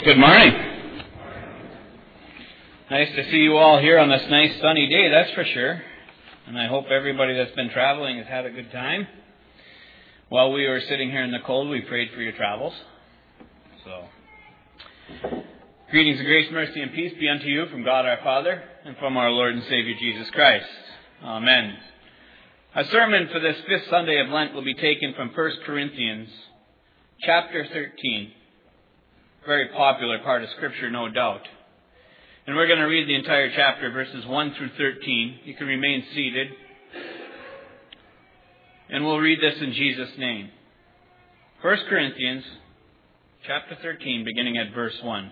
Good morning. Nice to see you all here on this nice sunny day, that's for sure. And I hope everybody that's been traveling has had a good time. While we were sitting here in the cold, we prayed for your travels. So, greetings of grace, mercy, and peace be unto you from God our Father and from our Lord and Savior Jesus Christ. Amen. A sermon for this fifth Sunday of Lent will be taken from 1 Corinthians chapter 13. Very popular part of Scripture, no doubt. And we're going to read the entire chapter, verses 1 through 13. You can remain seated. And we'll read this in Jesus' name. 1 Corinthians chapter 13, beginning at verse 1.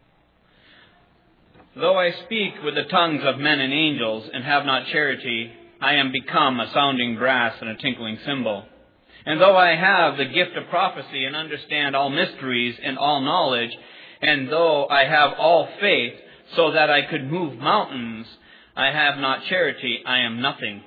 Though I speak with the tongues of men and angels and have not charity, I am become a sounding brass and a tinkling cymbal. And though I have the gift of prophecy and understand all mysteries and all knowledge, and though I have all faith so that I could move mountains, I have not charity, I am nothing.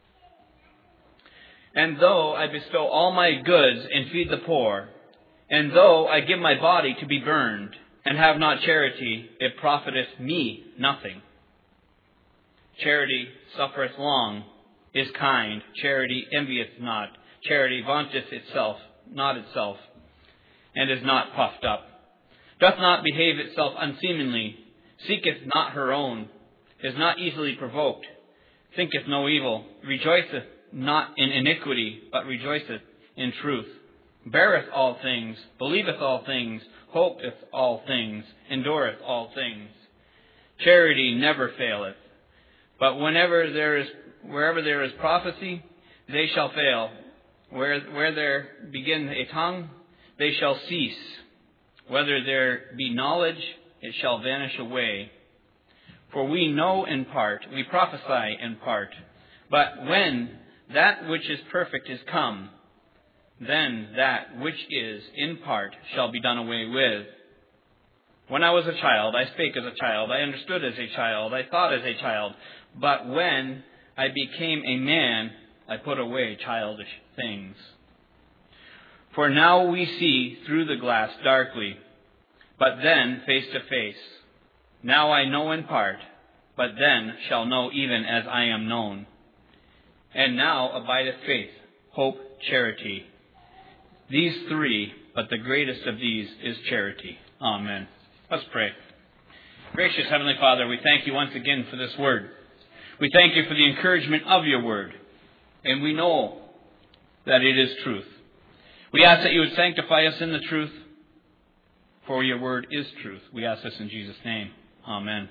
And though I bestow all my goods and feed the poor, and though I give my body to be burned, and have not charity, it profiteth me nothing. Charity suffereth long, is kind, charity envieth not. Charity vaunteth itself, not itself, and is not puffed up, doth not behave itself unseemly, seeketh not her own, is not easily provoked, thinketh no evil, rejoiceth not in iniquity, but rejoiceth in truth, beareth all things, believeth all things, hopeth all things, endureth all things. Charity never faileth, but wherever there is prophecy, they shall fail. Where there begin a tongue, they shall cease. Whether there be knowledge, it shall vanish away. For we know in part, we prophesy in part. But when that which is perfect is come, then that which is in part shall be done away with. When I was a child, I spake as a child, I understood as a child, I thought as a child. But when I became a man, I put away childish things. For now we see through the glass darkly, but then face to face. Now I know in part, but then shall know even as I am known. And now abideth faith, hope, charity. These three, but the greatest of these is charity. Amen. Let's pray. Gracious Heavenly Father, we thank you once again for this word. We thank you for the encouragement of your word. And we know that it is truth. We ask that you would sanctify us in the truth, for your word is truth. We ask this in Jesus' name. Amen.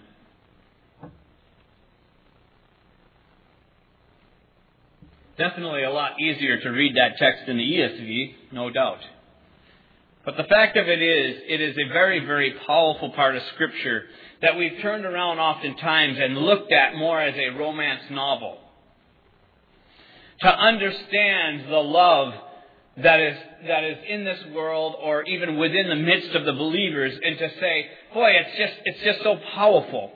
Definitely a lot easier to read that text in the ESV, no doubt. But the fact of it is a very, very powerful part of Scripture that we've turned around oftentimes and looked at more as a romance novel. To understand the love that is in this world or even within the midst of the believers, and to say, boy, it's just so powerful.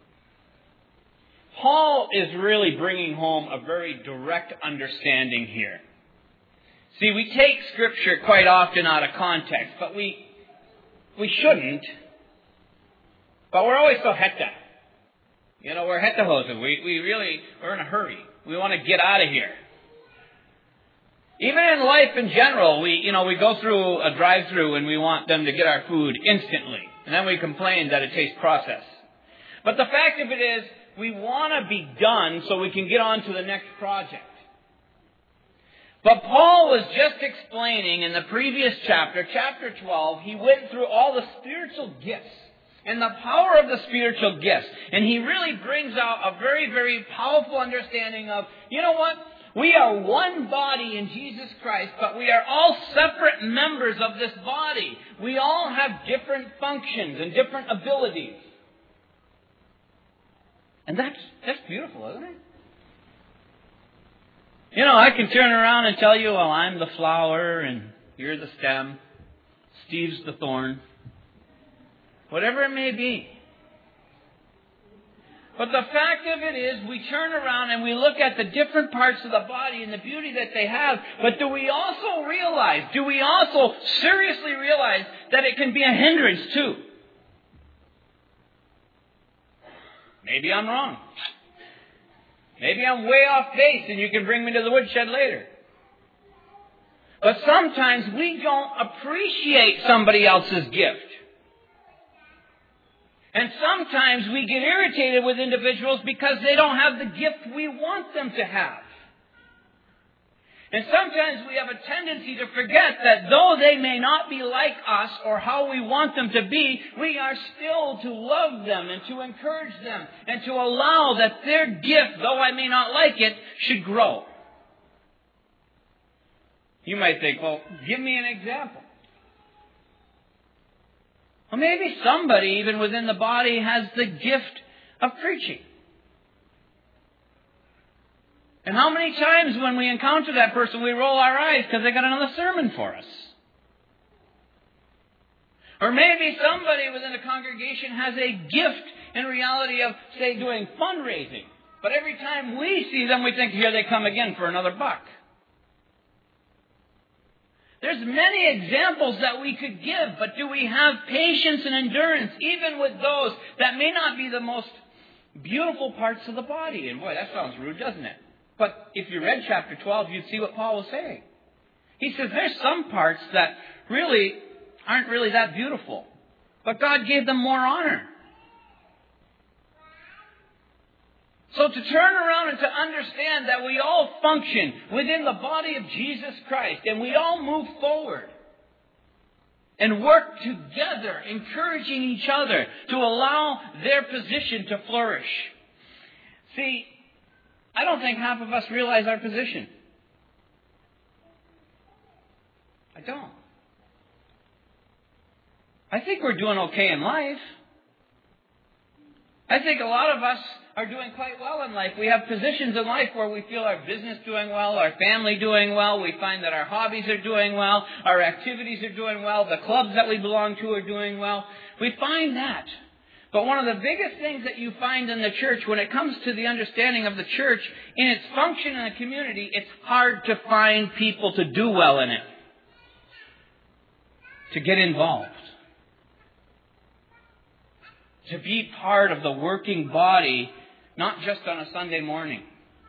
Paul is really bringing home a very direct understanding here. See, we take Scripture quite often out of context, but we shouldn't. But we're always so hectic. You know, we're hectahosed. We're in a hurry. We want to get out of here. Even in life in general, we go through a drive-thru and we want them to get our food instantly. And then we complain that it tastes processed. But the fact of it is, we want to be done so we can get on to the next project. But Paul was just explaining in the previous chapter, chapter 12, he went through all the spiritual gifts and the power of the spiritual gifts. And he really brings out a very, very powerful understanding of, you know what? We are one body in Jesus Christ, but we are all separate members of this body. We all have different functions and different abilities. And that's beautiful, isn't it? You know, I can turn around and tell you, well, I'm the flower and you're the stem. Steve's the thorn. Whatever it may be. But the fact of it is, we turn around and we look at the different parts of the body and the beauty that they have. But do we also seriously realize that it can be a hindrance too? Maybe I'm wrong. Maybe I'm way off base and you can bring me to the woodshed later. But sometimes we don't appreciate somebody else's gift. And sometimes we get irritated with individuals because they don't have the gift we want them to have. And sometimes we have a tendency to forget that though they may not be like us or how we want them to be, we are still to love them and to encourage them and to allow that their gift, though I may not like it, should grow. You might think, well, give me an example. Well, maybe somebody, even within the body, has the gift of preaching. And how many times when we encounter that person, we roll our eyes because they got another sermon for us? Or maybe somebody within a congregation has a gift in reality of, say, doing fundraising. But every time we see them, we think, here they come again for another buck. There's many examples that we could give, but do we have patience and endurance even with those that may not be the most beautiful parts of the body? And boy, that sounds rude, doesn't it? But if you read chapter 12, you'd see what Paul was saying. He says there's some parts that really aren't really that beautiful, but God gave them more honor. So to turn around and to understand that we all function within the body of Jesus Christ and we all move forward and work together, encouraging each other to allow their position to flourish. See, I don't think half of us realize our position. I don't. I think we're doing okay in life. I think a lot of us are doing quite well in life. We have positions in life where we feel our business doing well, our family doing well. We find that our hobbies are doing well, our activities are doing well, the clubs that we belong to are doing well. We find that. But one of the biggest things that you find in the church when it comes to the understanding of the church in its function in the community, it's hard to find people to do well in it, to get involved, to be part of the working body, not just on a Sunday morning,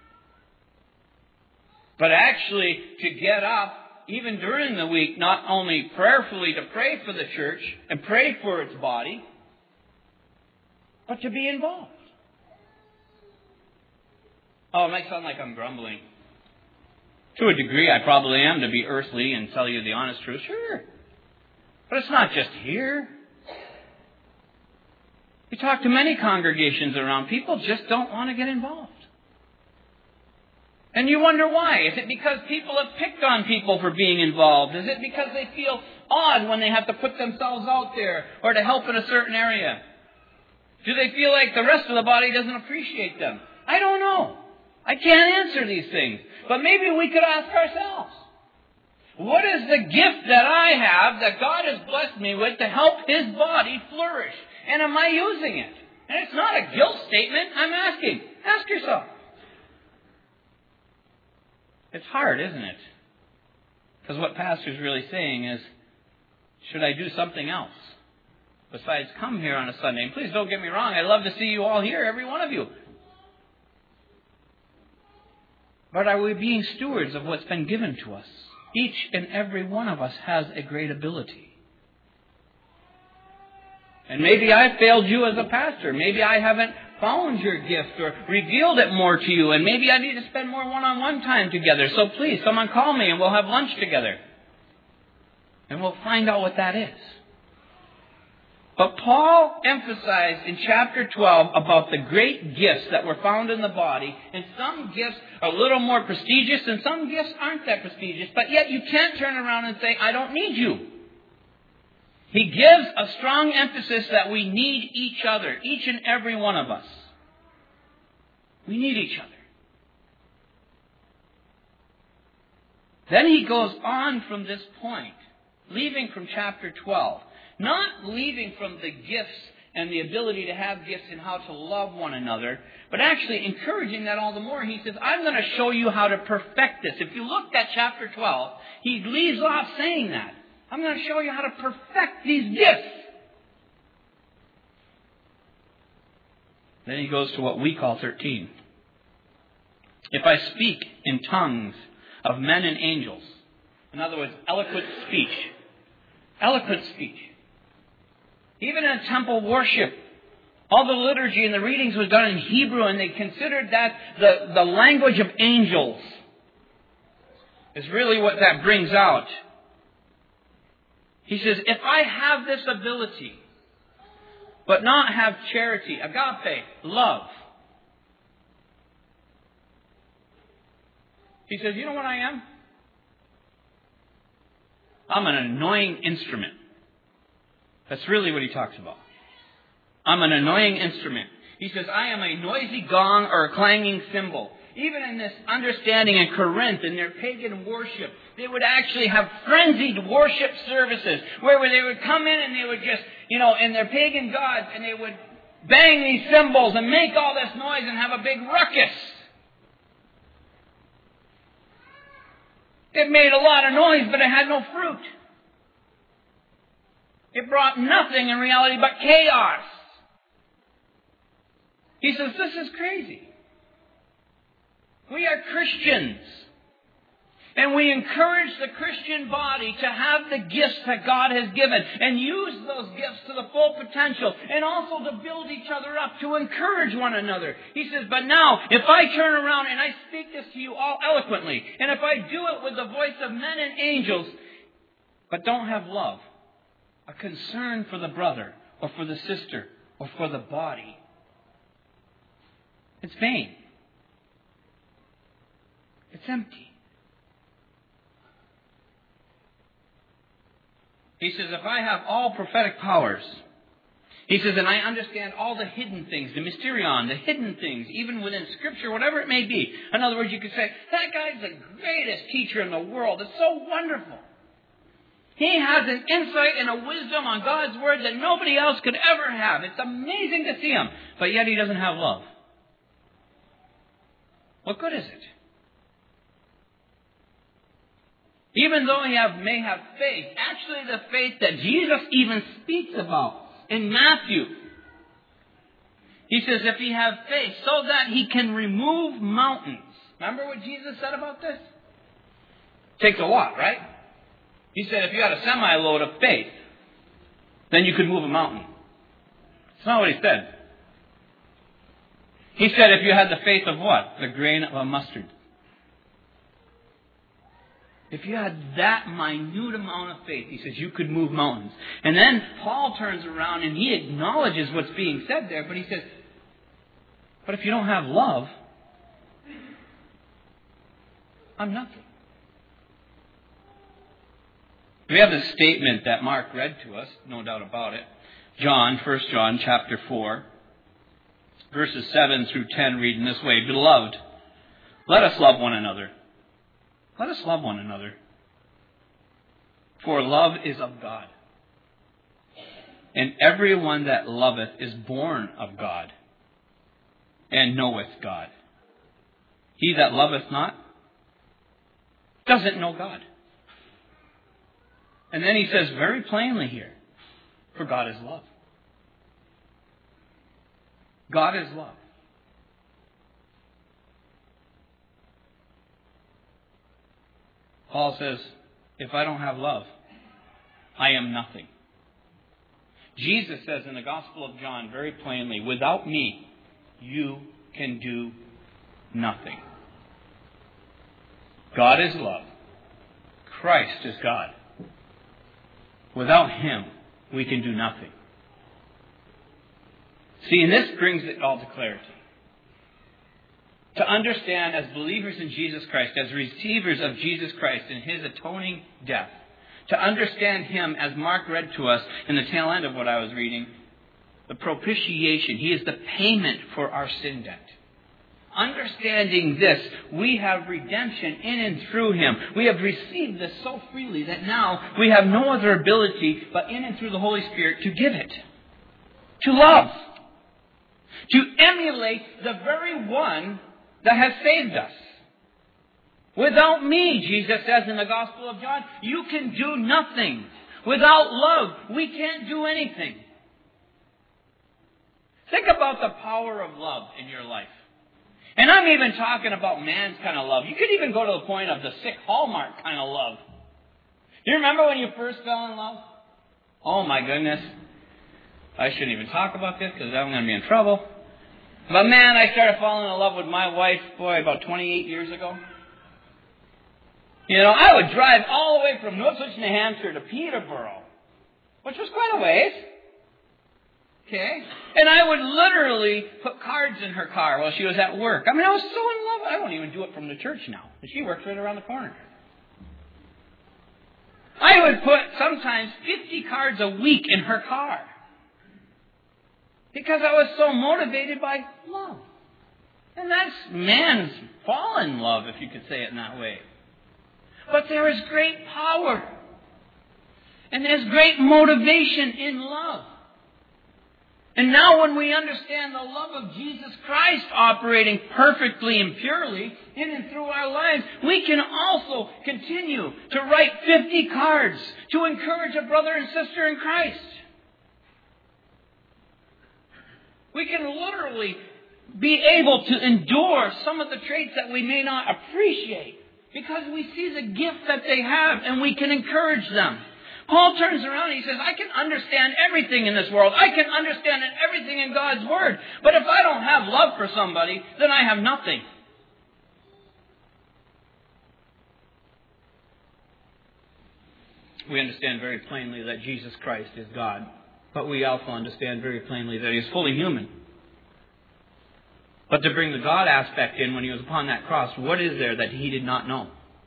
but actually to get up even during the week, not only prayerfully to pray for the church and pray for its body, but to be involved. Oh, it might sound like I'm grumbling. To a degree, I probably am, to be earthly and tell you the honest truth. Sure. But it's not just here. You talk to many congregations around, people just don't want to get involved. And you wonder why. Is it because people have picked on people for being involved? Is it because they feel odd when they have to put themselves out there or to help in a certain area? Do they feel like the rest of the body doesn't appreciate them? I don't know. I can't answer these things. But maybe we could ask ourselves, what is the gift that I have that God has blessed me with to help His body flourish? And am I using it? And it's not a guilt statement. I'm asking. Ask yourself. It's hard, isn't it? Because what Pastor's really saying is, should I do something else besides come here on a Sunday? And please don't get me wrong. I love to see you all here, every one of you. But are we being stewards of what's been given to us? Each and every one of us has a great ability. And maybe I failed you as a pastor. Maybe I haven't found your gift or revealed it more to you. And maybe I need to spend more one-on-one time together. So please, someone call me and we'll have lunch together. And we'll find out what that is. But Paul emphasized in chapter 12 about the great gifts that were found in the body. And some gifts are a little more prestigious and some gifts aren't that prestigious. But yet you can't turn around and say, I don't need you. He gives a strong emphasis that we need each other, each and every one of us. We need each other. Then he goes on from this point, leaving from chapter 12. Not leaving from the gifts and the ability to have gifts and how to love one another, but actually encouraging that all the more. He says, I'm going to show you how to perfect this. If you looked at chapter 12, he leaves off saying that. I'm going to show you how to perfect these gifts. Then he goes to what we call 13. If I speak in tongues of men and angels, in other words, eloquent speech. Eloquent speech. Even in temple worship, all the liturgy and the readings was done in Hebrew, and they considered that the language of angels is really what that brings out. He says, if I have this ability, but not have charity, agape, love. He says, you know what I am? I'm an annoying instrument. That's really what he talks about. I'm an annoying instrument. He says, I am a noisy gong or a clanging cymbal. Even in this understanding in Corinth, in their pagan worship, they would actually have frenzied worship services where they would come in and they would just, in their pagan gods, and they would bang these cymbals and make all this noise and have a big ruckus. It made a lot of noise, but it had no fruit. It brought nothing in reality but chaos. He says, this is crazy. We are Christians. And we encourage the Christian body to have the gifts that God has given and use those gifts to the full potential, and also to build each other up, to encourage one another. He says, but now, if I turn around and I speak this to you all eloquently, and if I do it with the voice of men and angels, but don't have love, a concern for the brother or for the sister or for the body, it's vain. It's empty. He says, if I have all prophetic powers, he says, and I understand all the hidden things, the mysterion, the hidden things, even within Scripture, whatever it may be. In other words, you could say, that guy's the greatest teacher in the world. It's so wonderful. He has an insight and a wisdom on God's Word that nobody else could ever have. It's amazing to see him. But yet he doesn't have love. What good is it? Even though he may have faith, actually the faith that Jesus even speaks about in Matthew. He says if he have faith so that he can remove mountains. Remember what Jesus said about this? Takes a lot, right? He said if you had a semi-load of faith, then you could move a mountain. That's not what he said. He said if you had the faith of what? The grain of a mustard. If you had that minute amount of faith, he says, you could move mountains. And then Paul turns around and he acknowledges what's being said there, but he says, but if you don't have love, I'm nothing. We have this statement that Mark read to us, no doubt about it. 1 John chapter 4, verses 7 through 10 read in this way, Beloved, let us love one another. Let us love one another. For love is of God. And everyone that loveth is born of God, and knoweth God. He that loveth not doesn't know God. And then he says very plainly here, for God is love. God is love. Paul says, if I don't have love, I am nothing. Jesus says in the Gospel of John very plainly, without me, you can do nothing. God is love. Christ is God. Without him, we can do nothing. See, and this brings it all to clarity. To understand as believers in Jesus Christ, as receivers of Jesus Christ and his atoning death, to understand him as Mark read to us in the tail end of what I was reading, the propitiation. He is the payment for our sin debt. Understanding this, we have redemption in and through him. We have received this so freely that now we have no other ability but in and through the Holy Spirit to give it. To love. To emulate the very one that has saved us. Without me, Jesus says in the Gospel of John, you can do nothing. Without love, we can't do anything. Think about the power of love in your life. And I'm even talking about man's kind of love. You could even go to the point of the sick Hallmark kind of love. Do you remember when you first fell in love? Oh my goodness. I shouldn't even talk about this because I'm going to be in trouble. But man, I started falling in love with my wife, about 28 years ago. I would drive all the way from Ipswich, New Hampshire to Peterborough, which was quite a ways. Okay? And I would literally put cards in her car while she was at work. I was so in love. I don't even do it from the church now. And she works right around the corner. I would put sometimes 50 cards a week in her car. Because I was so motivated by love. And that's man's fallen love, if you could say it in that way. But there is great power. And there's great motivation in love. And now when we understand the love of Jesus Christ operating perfectly and purely in and through our lives, we can also continue to write 50 cards to encourage a brother and sister in Christ. We can literally be able to endure some of the traits that we may not appreciate because we see the gift that they have and we can encourage them. Paul turns around and he says, I can understand everything in this world. I can understand everything in God's Word. But if I don't have love for somebody, then I have nothing. We understand very plainly that Jesus Christ is God. But we also understand very plainly that He is fully human. But to bring the God aspect in when He was upon that cross, what is there that He did not know?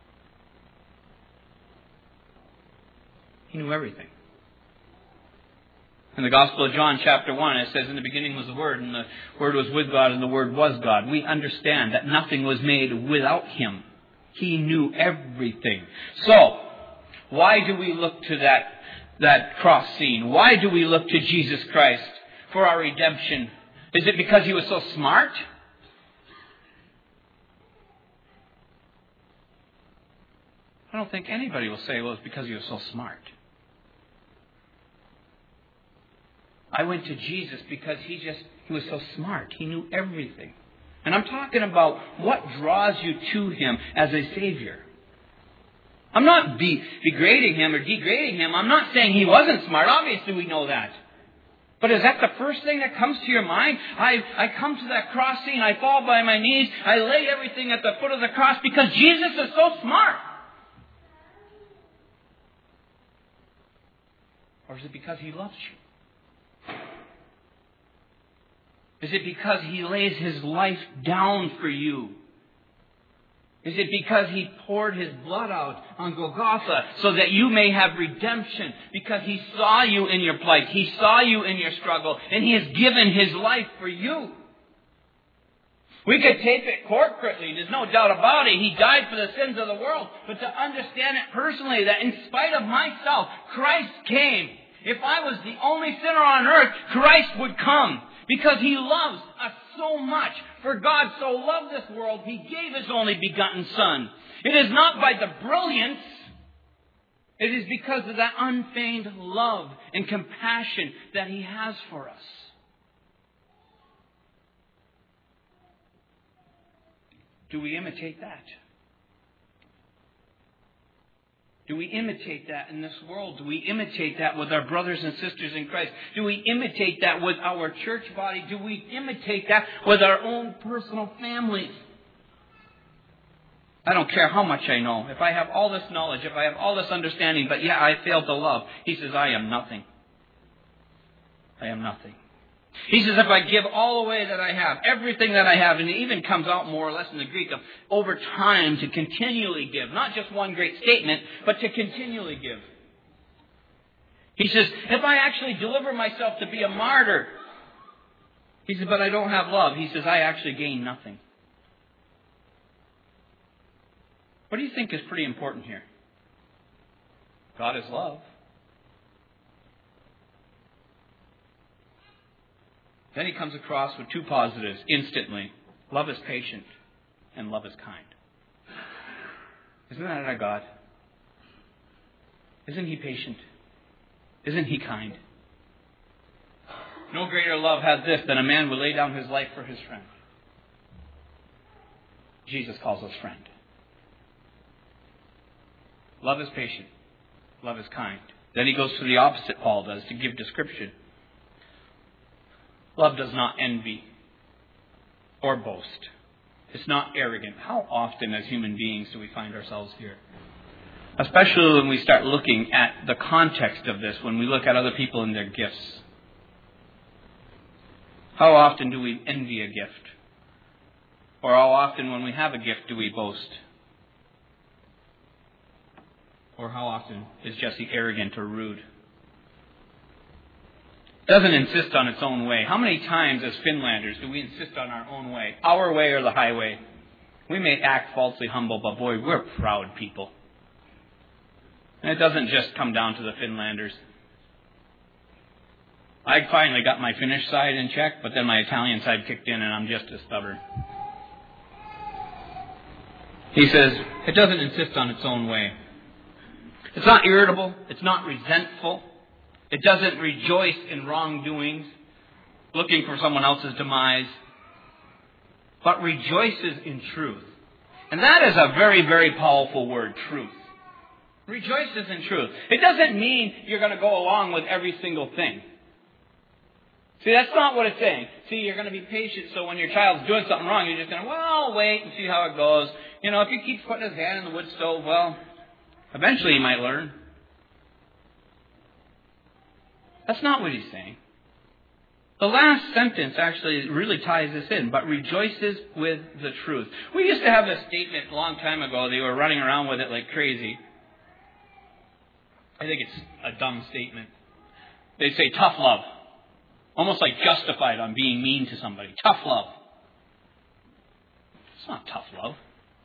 He knew everything. In the Gospel of John chapter 1, it says, in the beginning was the Word, and the Word was with God, and the Word was God. We understand that nothing was made without Him. He knew everything. So, why do we look to that cross scene? Why do we look to Jesus Christ for our redemption? Is it because He was so smart? I don't think anybody will say, well, it's because He was so smart. I went to Jesus because He was so smart. He knew everything. And I'm talking about what draws you to Him as a Savior. I'm not degrading Him or degrading Him. I'm not saying He wasn't smart. Obviously we know that. But is that the first thing that comes to your mind? I come to that cross scene. I fall by my knees. I lay everything at the foot of the cross because Jesus is so smart. Or is it because He loves you? Is it because He lays His life down for you? Is it because He poured His blood out on Golgotha so that you may have redemption? Because He saw you in your plight. He saw you in your struggle. And He has given His life for you. We could tape it corporately. There's no doubt about it. He died for the sins of the world. But to understand it personally, that in spite of myself, Christ came. If I was the only sinner on earth, Christ would come. Because He loves us so much. For God so loved this world, He gave His only begotten Son. It is not by the brilliance. It is because of that unfeigned love and compassion that He has for us. Do we imitate that? Do we imitate that in this world? Do we imitate that with our brothers and sisters in Christ? Do we imitate that with our church body? Do we imitate that with our own personal families? I don't care how much I know. If I have all this knowledge, if I have all this understanding, but yeah, I failed to love. He says, I am nothing. I am nothing. He says, if I give all away that I have, everything that I have, and it even comes out more or less in the Greek of over time to continually give, not just one great statement, but to continually give. He says, if I actually deliver myself to be a martyr, he says, but I don't have love. He says, I actually gain nothing. What do you think is pretty important here? God is love. Then He comes across with two positives instantly. Love is patient and love is kind. Isn't that our God? Isn't He patient? Isn't He kind? No greater love has this than a man would lay down his life for his friend. Jesus calls us friend. Love is patient. Love is kind. Then he goes to the opposite, Paul does, to give description. Love does not envy or boast. It's not arrogant. How often as human beings do we find ourselves here? Especially when we start looking at the context of this, when we look at other people and their gifts. How often do we envy a gift? Or how often when we have a gift do we boast? Or how often is Jesse arrogant or rude? It doesn't insist on its own way. How many times as Finlanders do we insist on our own way? Our way or the highway? We may act falsely humble, but boy, we're proud people. And it doesn't just come down to the Finlanders. I finally got my Finnish side in check, but then my Italian side kicked in and I'm just as stubborn. He says, it doesn't insist on its own way. It's not irritable. It's not resentful. It doesn't rejoice in wrongdoings, looking for someone else's demise, but rejoices in truth. And that is a very, very powerful word, truth. Rejoices in truth. It doesn't mean you're going to go along with every single thing. See, that's not what it's saying. See, you're going to be patient, so when your child's doing something wrong, you're just going to, well, wait and see how it goes. You know, if he keeps putting his hand in the wood stove, well, eventually he might learn. That's not what he's saying. The last sentence actually really ties this in, but rejoices with the truth. We used to have a statement a long time ago. They were running around with it like crazy. I think it's a dumb statement. They say tough love. Almost like justified on being mean to somebody. Tough love. It's not tough love.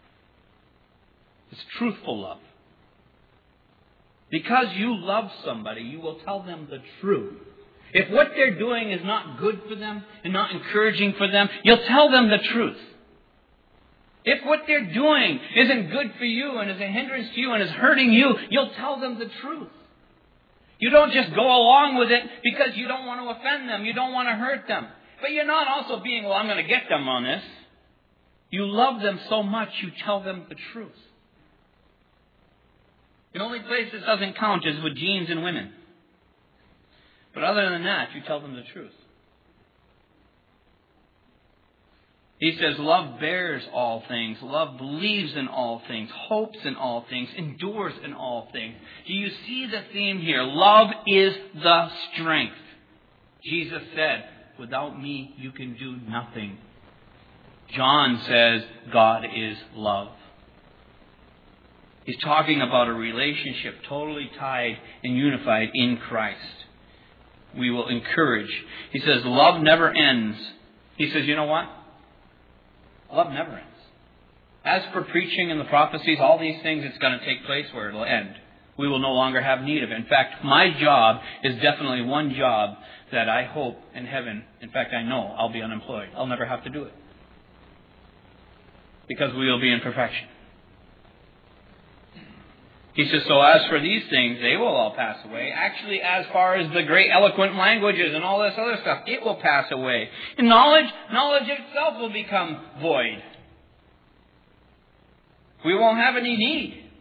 It's truthful love. Because you love somebody, you will tell them the truth. If what they're doing is not good for them and not encouraging for them, you'll tell them the truth. If what they're doing isn't good for you and is a hindrance to you and is hurting you, you'll tell them the truth. You don't just go along with it because you don't want to offend them. You don't want to hurt them. But you're not also being, well, I'm going to get them on this. You love them so much, you tell them the truth. The only place this doesn't count is with genes and women. But other than that, you tell them the truth. He says, love bears all things. Love believes in all things, hopes in all things, endures in all things. Do you see the theme here? Love is the strength. Jesus said, without me, you can do nothing. John says, God is love. He's talking about a relationship totally tied and unified in Christ. We will encourage. He says, love never ends. He says, you know what? Love never ends. As for preaching and the prophecies, all these things, it's going to take place where it'll end. We will no longer have need of it. In fact, my job is definitely one job that I hope in heaven, in fact, I know I'll be unemployed. I'll never have to do it. Because we will be in perfection. He says, so as for these things, they will all pass away. Actually, as far as the great eloquent languages and all this other stuff, it will pass away. And knowledge itself will become void. We won't have any need.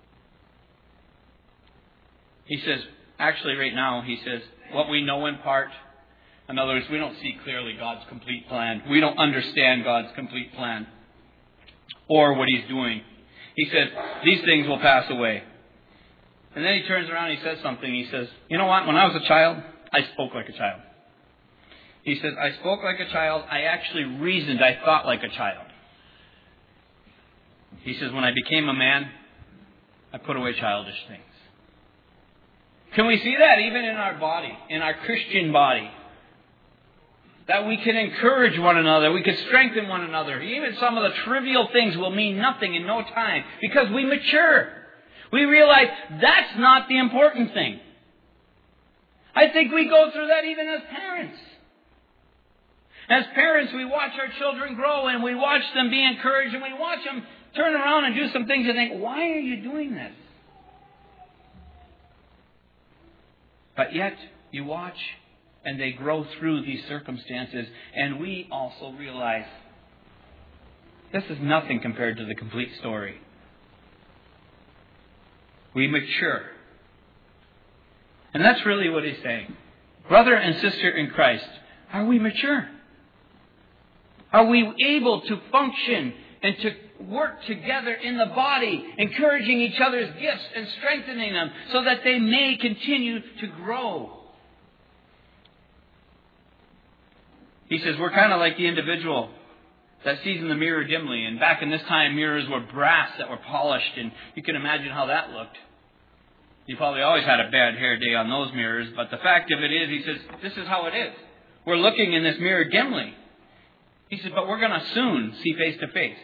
He says, actually right now, he says, what we know in part, in other words, we don't see clearly God's complete plan. We don't understand God's complete plan or what He's doing. He says, these things will pass away. And then he turns around and he says something. He says, you know what? When I was a child, I spoke like a child. He says, I spoke like a child. I actually reasoned. I thought like a child. He says, when I became a man, I put away childish things. Can we see that even in our body, in our Christian body? That we can encourage one another. We can strengthen one another. Even some of the trivial things will mean nothing in no time because we mature. We realize that's not the important thing. I think we go through that even as parents. As parents, we watch our children grow and we watch them be encouraged and we watch them turn around and do some things and think, why are you doing this? But yet, you watch and they grow through these circumstances. And we also realize this is nothing compared to the complete story. We mature. And that's really what he's saying. Brother and sister in Christ, are we mature? Are we able to function and to work together in the body, encouraging each other's gifts and strengthening them so that they may continue to grow? He says we're kind of like the individual that sees in the mirror dimly. And back in this time, mirrors were brass that were polished, and you can imagine how that looked. You probably always had a bad hair day on those mirrors, but the fact of it is, he says, this is how it is. We're looking in this mirror dimly. He says, but we're going to soon see face to face.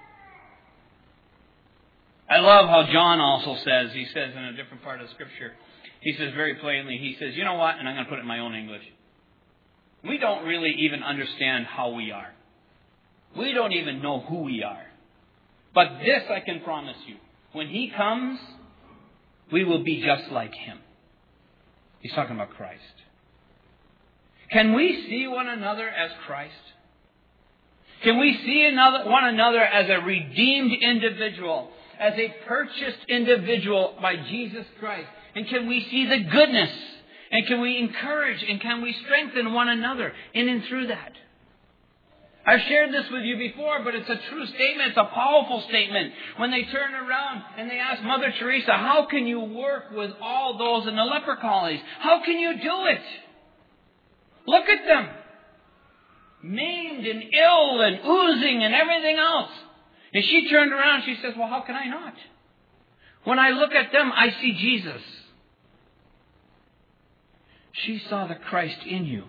I love how John also says, he says in a different part of the Scripture, he says very plainly, he says, you know what, and I'm going to put it in my own English, we don't really even understand how we are. We don't even know who we are. But this I can promise you. When He comes, we will be just like Him. He's talking about Christ. Can we see one another as Christ? Can we see one another as a redeemed individual, as a purchased individual by Jesus Christ? And can we see the goodness? And can we encourage and can we strengthen one another in and through that? I've shared this with you before, but it's a true statement. It's a powerful statement. When they turn around and they ask Mother Teresa, how can you work with all those in the leper colonies? How can you do it? Look at them. Maimed and ill and oozing and everything else. And she turned around and she says, well, how can I not? When I look at them, I see Jesus. She saw the Christ in you.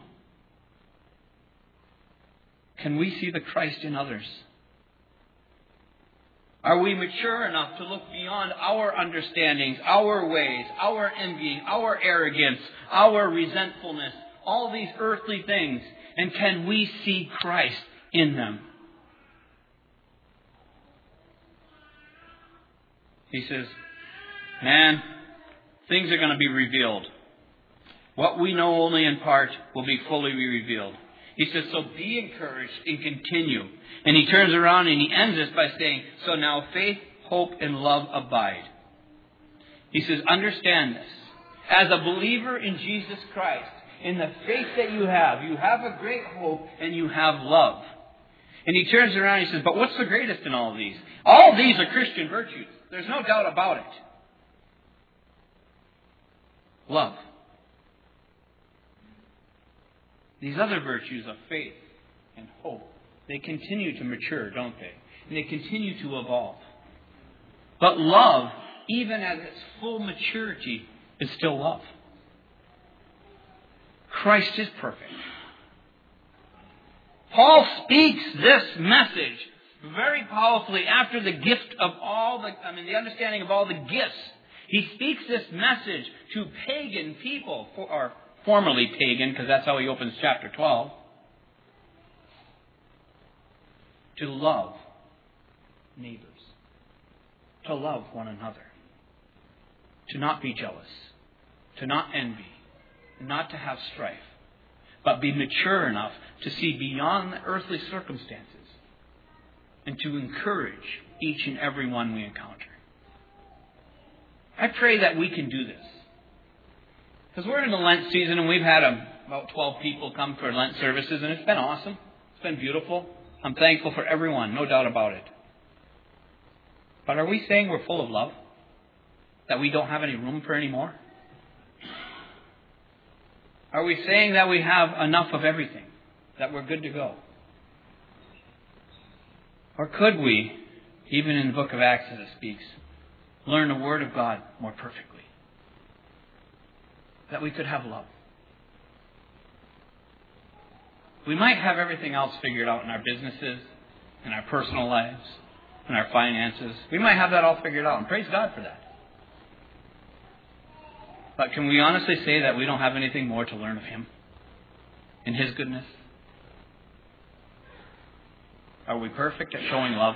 Can we see the Christ in others? Are we mature enough to look beyond our understandings, our ways, our envy, our arrogance, our resentfulness, all these earthly things? And can we see Christ in them? He says, man, things are going to be revealed. What we know only in part will be fully revealed. He says, so be encouraged and continue. And he turns around and he ends this by saying, so now faith, hope, and love abide. He says, understand this. As a believer in Jesus Christ, in the faith that you have a great hope and you have love. And he turns around and he says, but what's the greatest in all of these? All of these are Christian virtues. There's no doubt about it. Love. These other virtues of faith and hope, they continue to mature, don't they? And they continue to evolve. But love, even at its full maturity, is still love. Christ is perfect. Paul speaks this message very powerfully after the gift of the understanding of all the gifts. He speaks this message to pagan people, or formerly pagan, because that's how he opens chapter 12. To love neighbors. To love one another. To not be jealous. To not envy. Not to have strife. But be mature enough to see beyond the earthly circumstances. And to encourage each and every one we encounter. I pray that we can do this. Because we're in the Lent season and we've had about 12 people come for Lent services and it's been awesome. It's been beautiful. I'm thankful for everyone, no doubt about it. But are we saying we're full of love? That we don't have any room for any more? Are we saying that we have enough of everything? That we're good to go? Or could we, even in the book of Acts as it speaks, learn the Word of God more perfectly? That we could have love. We might have everything else figured out in our businesses, in our personal lives, in our finances. We might have that all figured out, and praise God for that. But can we honestly say that we don't have anything more to learn of Him and His goodness? Are we perfect at showing love?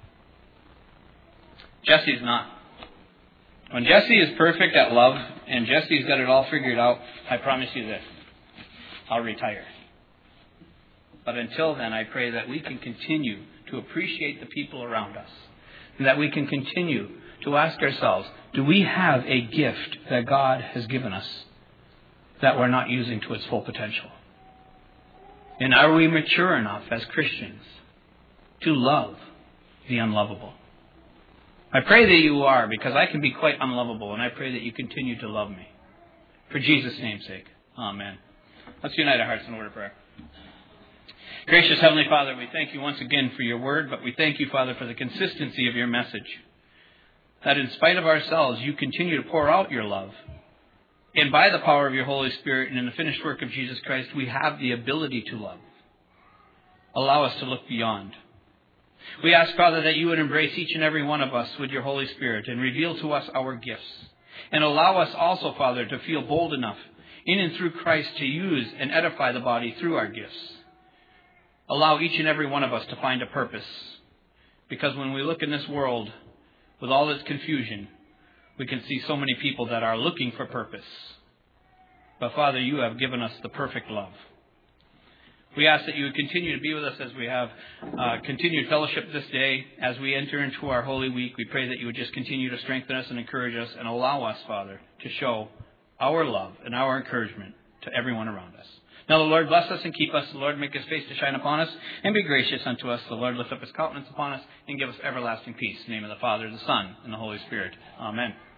Jesse's not. When Jesse is perfect at love and Jesse's got it all figured out, I promise you this. I'll retire. But until then, I pray that we can continue to appreciate the people around us. And that we can continue to ask ourselves, do we have a gift that God has given us that we're not using to its full potential? And are we mature enough as Christians to love the unlovable? I pray that you are, because I can be quite unlovable, and I pray that you continue to love me. For Jesus' name's sake. Amen. Let's unite our hearts in a word of prayer. Gracious Heavenly Father, we thank you once again for your word, but we thank you, Father, for the consistency of your message. That in spite of ourselves, you continue to pour out your love. And by the power of your Holy Spirit and in the finished work of Jesus Christ, we have the ability to love. Allow us to look beyond. We ask, Father, that you would embrace each and every one of us with your Holy Spirit and reveal to us our gifts. And allow us also, Father, to feel bold enough in and through Christ to use and edify the body through our gifts. Allow each and every one of us to find a purpose. Because when we look in this world with all its confusion, we can see so many people that are looking for purpose. But Father, you have given us the perfect love. We ask that you would continue to be with us as we have continued fellowship this day. As we enter into our Holy Week, we pray that you would just continue to strengthen us and encourage us and allow us, Father, to show our love and our encouragement to everyone around us. Now the Lord bless us and keep us. The Lord make his face to shine upon us and be gracious unto us. The Lord lift up his countenance upon us and give us everlasting peace. In the name of the Father, the Son, and the Holy Spirit. Amen.